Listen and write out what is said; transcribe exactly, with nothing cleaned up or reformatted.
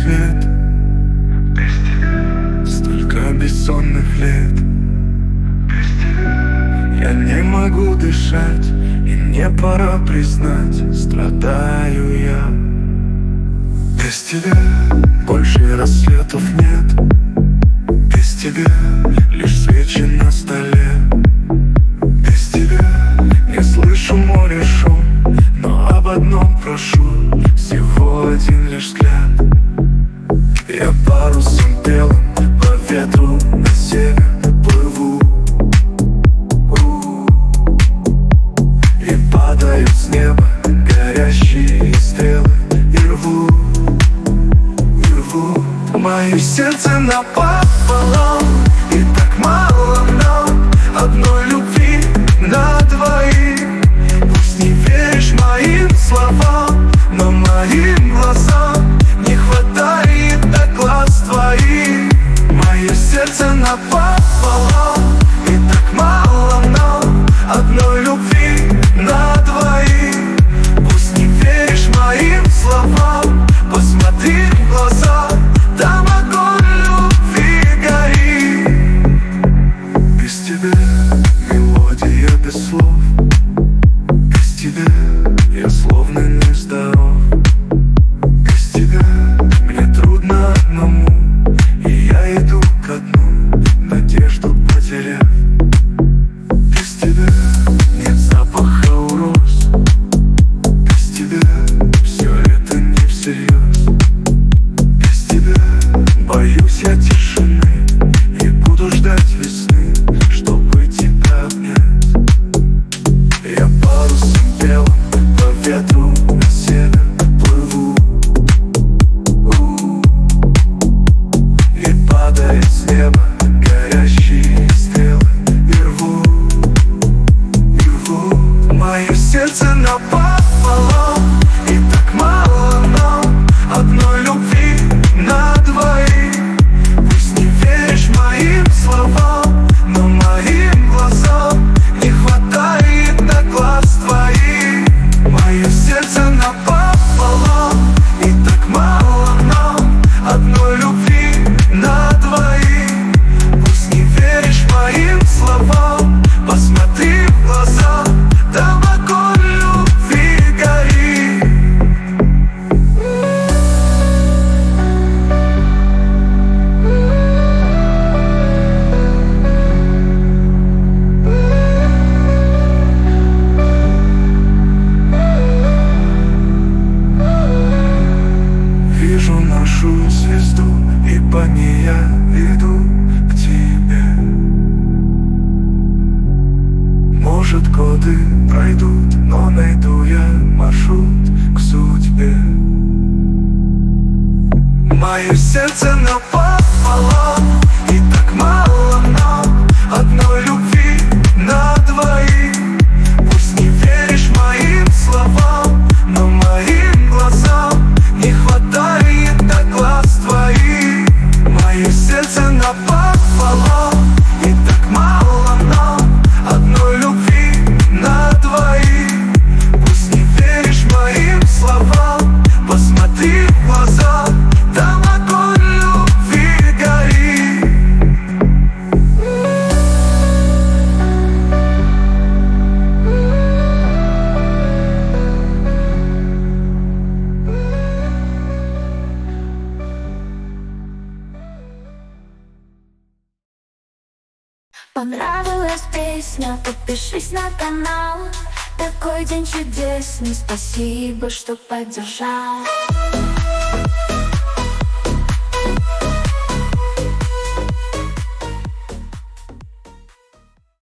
свет. Без тебя столько бессонных лет. Без тебя я не могу дышать, и мне пора признать, страдаю я. Без тебя больше рассветов нет. Без тебя лишь свечи на столе. Без тебя не слышу море шум, но об одном прошу, всего один лишь взгляд. Я парусом белым по ветру на север плыву, и падают с неба горящие стрелы, и рву, и рву мое сердце напополам. И так мало нам одной любви на двоих. Пусть не веришь моим словам, но моим глазам не хватает до глаз твоих. Мое сердце напополам. И так мало нам одной любви на двоих. Пусть не веришь моим словам, посмотри в глаза, там огонь любви горит. Без тебя мелодия без слов. Без тебя я словно нездоров. Без тебя мне трудно одному, и я иду ко дну, надежду потеряв. Без тебя нет запаха у роз. Без тебя все это не всерьез. Без тебя боюсь я тишины, и буду ждать весны, чтобы тебя обнять. Я парусом белым по ветру на север плыву, и падает с неба горящие стрелы, и рву, и рву мое сердце напополам. И так мало нам одной любви на двоих. Пусть не веришь моим словам, но моим глазам не хватает до глаз твоих. Мое сердце напополам. И так мало нам одной любви на двоих. Пусть не веришь моим словам, посмотри в глаза, там огонь любви горит. Вижу нашу звезду, и по ней я иду к тебе. Может, годы пройдут, но найду я маршрут к судьбе. Мое сердце напополам. И так мало нам одной любви на двоих. Пусть не веришь моим словам, но моим глазам не хватает до глаз твоих. Мое сердце напополам. И так мало нам одной любви на двоих. Пусть не веришь моим словам, посмотри в глаза, там огонь любви горит. Понравилась песня, подпишись на канал. Такой день чудесный, спасибо, что поддержал.